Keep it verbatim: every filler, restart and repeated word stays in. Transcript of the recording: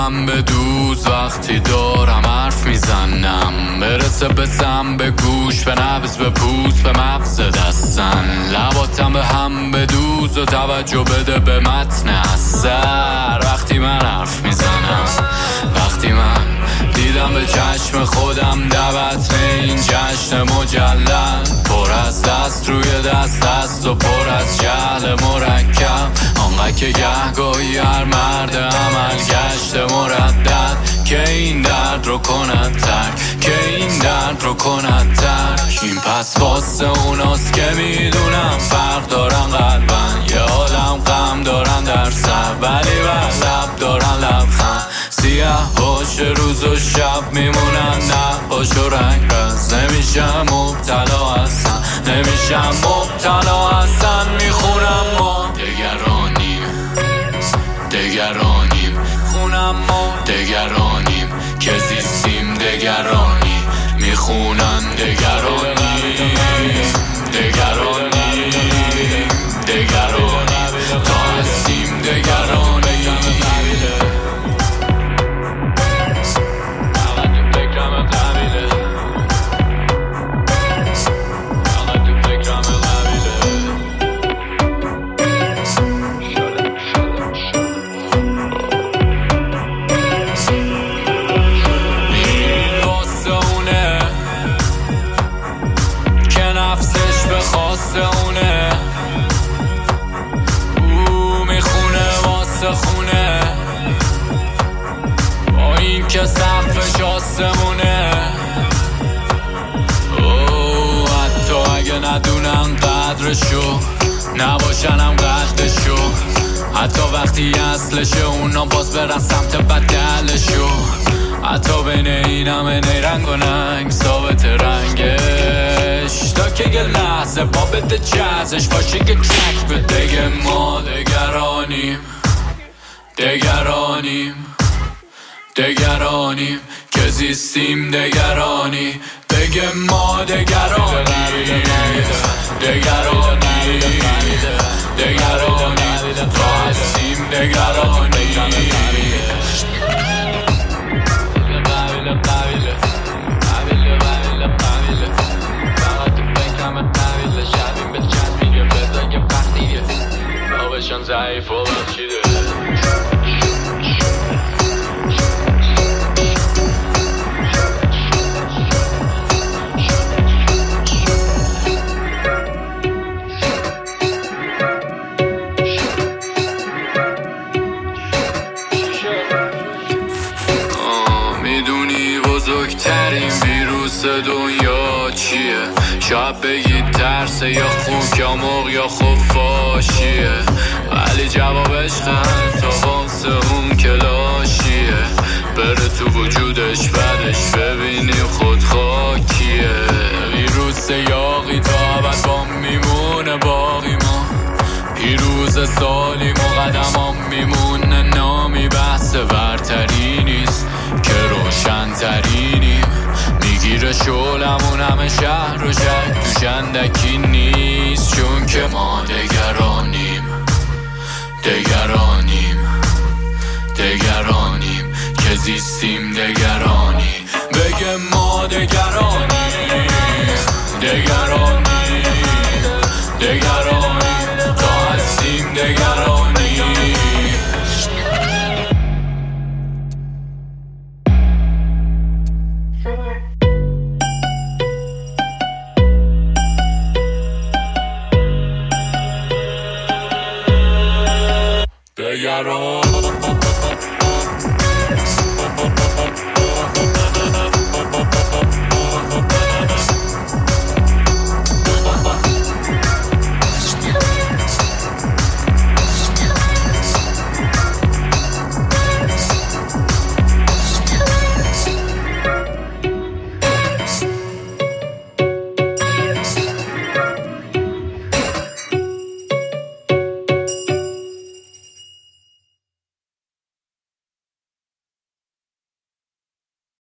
هم به دوز وقتی دارم حرف میزنم، برسه بسم به گوش، به نبض، به پوست، به مغز دستن. لباتم به هم به دوز و توجه بده به متن اثر. وقتی من حرف میزنم، وقتی من دیدم به چشم خودم دعوت این جشن مجلل، پر از دست روی دست است و پر از جهل مرکب. آنقدر که گهگاهی هر مرد عمل گشته مردد که این درد رو کند ترک، که این درد رو کند ترک. این پس واسه اوناست که میدونم فرق دارن قلبن، یه عالم غم دارن در سر، ولی بر لب دارن لبخند. سیاه باشه روز و شب میمونن، نه باشه رنگ رز. نمیشم مبتلا هستن، نمیشم مبتلا هستن. میخونم ما دگرانیم، دگرانیم، خونم ما دگرانیم که زیستیم دگرانی. میخونن دگرانیم، دگرانیم، دگرانیم تا هستیم دگرانیم. اونه او میخونه واسه خونه، با این که سقفش آسمونه. او حتی اگه ندونن قدرشو، نباشنم قدرشو، حتی وقتی اصلشه اونا باز برن سمت بدلشو. حتی بین این همه نیرنگ و ننگ ثابت رنگش، تا که یه لحظه با بده جزش باشه یه ترک به دگه. ما دگرانیم، دگرانیم، دگرانیم که زیستیم دگرانی. بگه ما دگرانیم، دگرانیم، دگرانیم تا هستیم دگرانی. بشن ضعیف و بخشیده. میدونی بزرگترین ویروس دنیا چیه؟ شاید بگید ترسه یا خوک یا مرغ یا خفاشیه، ولی جوابش خند تا واسه اون کلاشیه. بره تو وجودش بعدش ببینیم خود خاکیه. ویروس یاقی تا عبد با میمونه باقی ما، پیروز سالیم و قدمام میمونه. نامی بحث برتری نیست که روشن ترینیم، میگیره شولمون همه شهر و شهر تو شندکی نیست. چون که ما دگرانیم، دگرانیم، دگرانیم که زیستیم دگرانی. بگه ما دگرانیم، دگرانیم، دگرانیم تا هستیم دگرانی. Deggeroni.